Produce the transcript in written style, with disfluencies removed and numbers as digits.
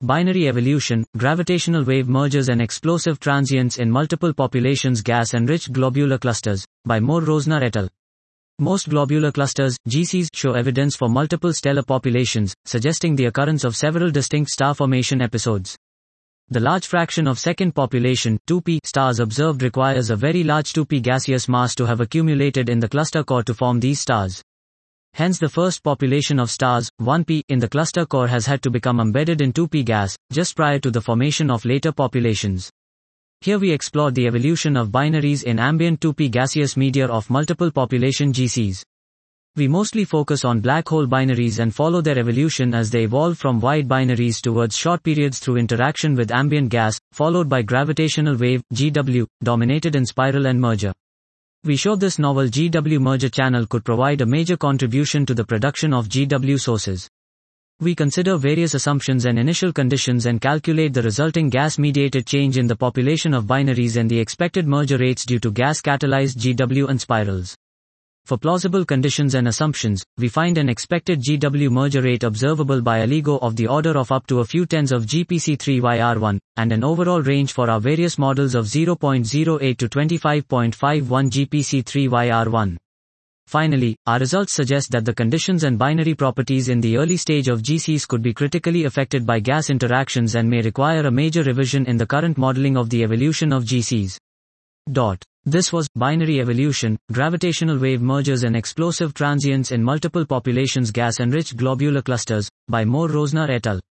Binary evolution, gravitational wave mergers and explosive transients in multiple populations gas-enriched globular clusters, by Moore-Rosner et al. Most globular clusters, GCs, show evidence for multiple stellar populations, suggesting the occurrence of several distinct star formation episodes. The large fraction of second population, 2p, stars observed requires a very large 2p gaseous mass to have accumulated in the cluster core to form these stars. Hence the first population of stars, 1p, in the cluster core has had to become embedded in 2p gas, just prior to the formation of later populations. Here we explored the evolution of binaries in ambient 2p gaseous media of multiple population GCs. We mostly focus on black hole binaries and follow their evolution as they evolve from wide binaries towards short periods through interaction with ambient gas, followed by gravitational wave, GW, dominated in spiral and merger. We showed this novel GW merger channel could provide a major contribution to the production of GW sources. We consider various assumptions and initial conditions and calculate the resulting gas-mediated change in the population of binaries and the expected merger rates due to gas-catalyzed GW and spirals. For plausible conditions and assumptions, we find an expected GW merger rate observable by LIGO of the order of up to a few tens of GPC3YR1, and an overall range for our various models of 0.08 to 25.51 GPC3YR1. Finally, our results suggest that the conditions and binary properties in the early stage of GCs could be critically affected by gas interactions and may require a major revision in the current modeling of the evolution of GCs. This was Binary Evolution, Gravitational Wave Mergers and Explosive Transients in Multiple Populations Gas-Enriched Globular Clusters, by Moore-Rosner et al.